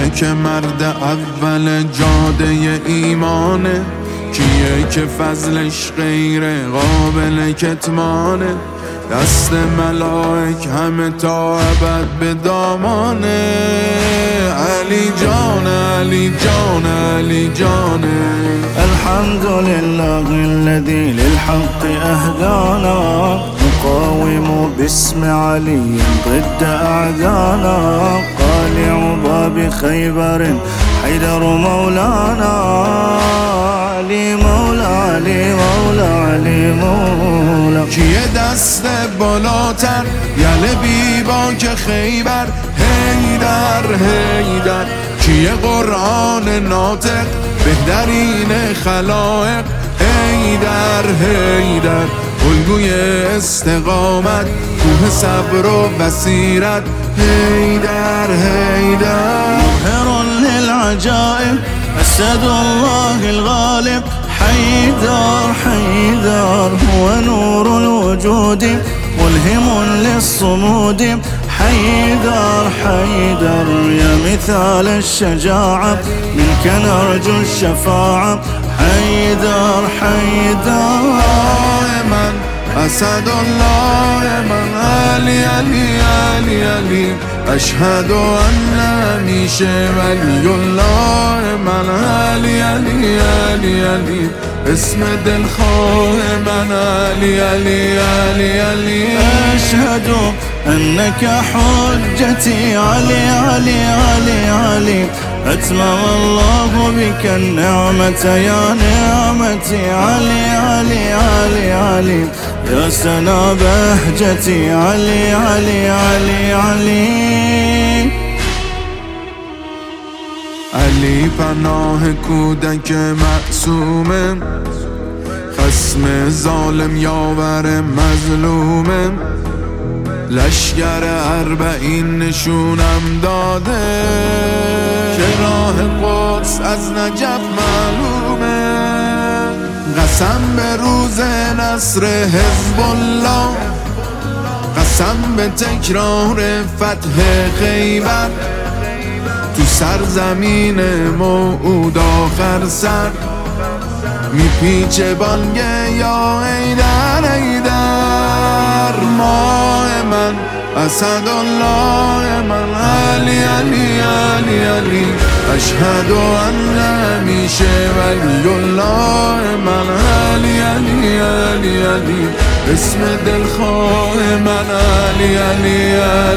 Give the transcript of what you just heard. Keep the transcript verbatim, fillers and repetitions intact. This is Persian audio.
که مرد اول جاده ایمانه، کیه که فضلش غیر قابل کتمانه، دست ملائک همه تا ابد به دامانه. علی جان علی جان علی جان. الحمد لله الذي للحق أهدانا، نقاوم باسم علي ضد أعدانا، قالع باب خيبر حيدر مولانا، علی مولا علی مولا علی مولا. کیه دست بالاتر یله بی باک خیبر، حیدر حیدر. کیه قرآن ناطق بهترین خلائق، حیدر حیدر. الگوی استقامت کوه صبر و بصیرت، حیدر حیدر. مظهر للعجائب أسد الله الغالب، حيدر حيدر. هو نور الوجود ملهم للصمود، حيدر حيدر. يا مثال الشجاعة منك نرجو الشفاعة، حيدر حيدر. من أسد الله من علي علي علي علي. أشهد أن میشه ولی الله من علی علی علی علی. اسم دلخواه من علی علی علی علی. أشهد أنك حجتي علي علي علي علي. أتمم الله بك النعمة يا نعمتي، علي علي علي علي. يا سنا بهجتي علي علي علي علي. علی پناه کودک معصومه، خصم ظالم یاور مظلومه، لشگر اربعین نشونم داده، که راه قدس از نجف معلومه. قسم به روز نصر حزب الله، قسم به تکرار فتح خیبر، تو سرزمین موعود آخر سر میپیچه بانگه یا حیدر حیدر. ماه من اسد الله من علی علی علی علی. اشهد ان میشه ولی الله من علی علی علی علی. اسم دلخواه من علی علی علی.